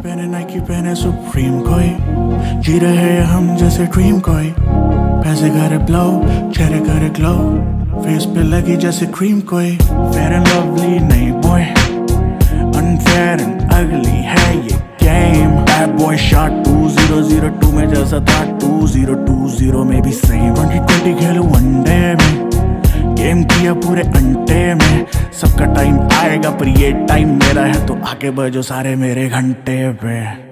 पहने नाइकी पहने सुप्रीम कोई, जी रहे हैं हम जैसे ड्रीम कोई। पैसे करे ब्लो, चेहरे करे ग्लो, फेस पे लगी जैसे क्रीम कोई। फेयर एंड लवली नहीं बॉय, अनफेयर एंड अगली है ये गेम। बैड बॉय शॉट 2002 में जैसा था 2020 में भी सेम। 2020 खेलूं वनडे में, गेम किया पूरे अंटे में। सबका टाइम आएगा पर ये टाइम मेरा है, तो आगे बढ़ो सारे मेरे घंटे पे।